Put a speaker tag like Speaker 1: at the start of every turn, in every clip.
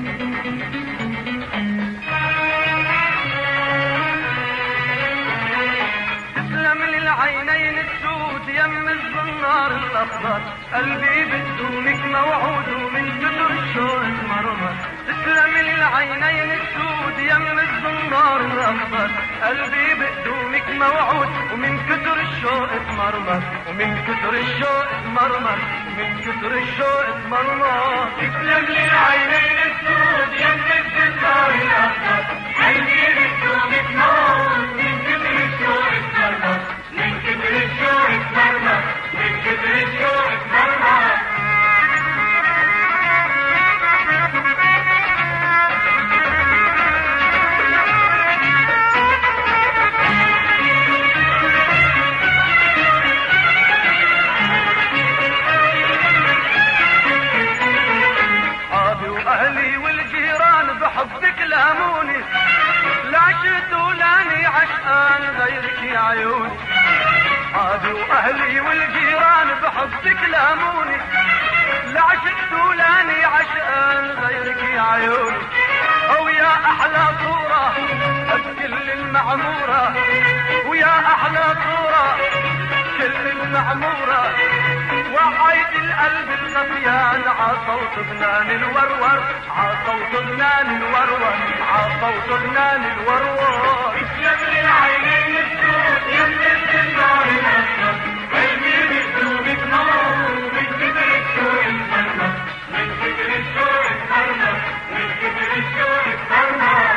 Speaker 1: تسلم للعينين السود يم الزنار الأخضر، قلبي بدونك موعود ومن كتر الشوق مرمر. تسلم للعينين السود يم الزنار الأخضر، قلبي بدونك موعود ومن كتر الشوق مرمر، ومن كتر الشوق مرمر، ومن كتر الشوق مرمر.
Speaker 2: تسلم للعينين السود يم الزنار الأخضر، قلبي بدونك موعود ومن كتر الشوق مرمر، من كتر الشوق مرمر، من كتر الشوق مرمر.
Speaker 1: أهلي والجيران بحبك لاموني، لا عشت ولاني عشقان غيرك يا عيوني. أبي وأهلي والجيران بحبك لاموني، لا عشت ولاني عشقان غيرك يا عيوني. أو يا أحلى صورة بكل المعمورة، ويا أحلى صورة كل المعمورة، وعيد القلب الصفيان عصوت بنان الورور، عصوت بنان الورور، عصوت بنان الورور.
Speaker 2: تسلم للعينين السود يم الزنار الأخضر، قلبي بدونك موعود من كتر الشوق مرمر، من كتر الشوق مرمر، من كتر الشوق مرمر.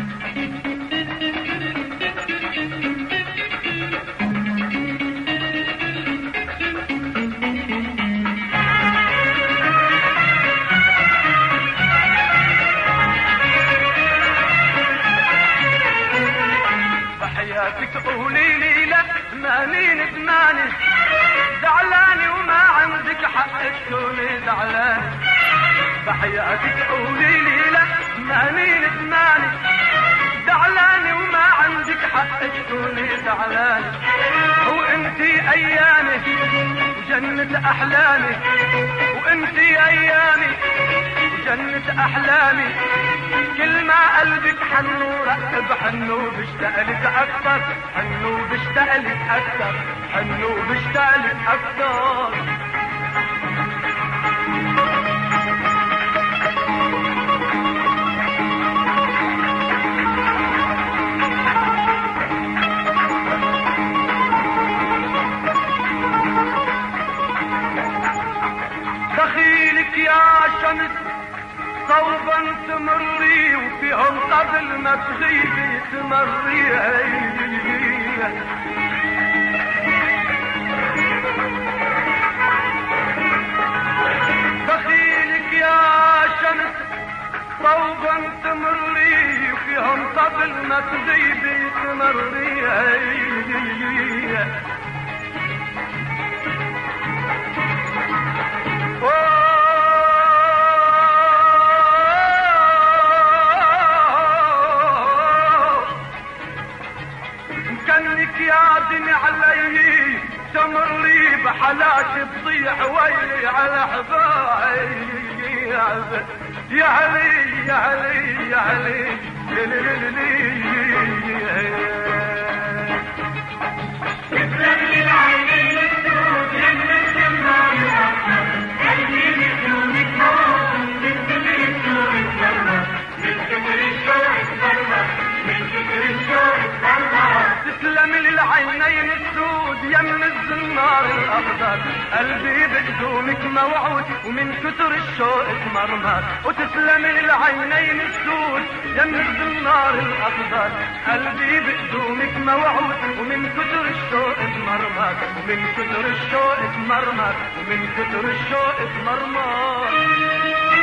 Speaker 1: بحياتك قولي لي لا ماني ندماني، زعلاني وما عندك حق تكوني زعلاني. بحياتك قولي لي لا ماني ندماني، زعلاني وما عندك حق تكوني زعلاني. وانتي ايامي وجنة احلامي، وانتي ايامي وجنة احلامي. كل ما قلبك حنو رقب حنو بشتاق لك اكثر، حنو بشتاق لك اكثر، حنو بشتاق لك اكثر. دخيلك يا شمس صوبا تمري، وفيهم قبل ما تغيبي تمري. دخيلك يا شمس صوبا تمري، وفيهم قبل ما تغيبي تمري. كنك يا دني علي تمري بحلاك تضيع ويلي على حبايبي. يا علي يا علي يا علي
Speaker 2: تسلم للعينين السود يم الزنار الأخضر، قلبي بدونك موعود من كتر الشوق مرمر، من كتر الشوق مرمر، من كتر الشوق مرمر.
Speaker 1: تسلم للعينين السود يم الزنار الأخضر، قلبي بقدومك موعود ومن كتر الشوق مرمر. وتسلم للعينين السود يم الزنار الأخضر، قلبي بقدومك موعود ومن كتر الشوق مرمر، ومن كتر الشوق مرمر، ومن كتر الشوق مرمر.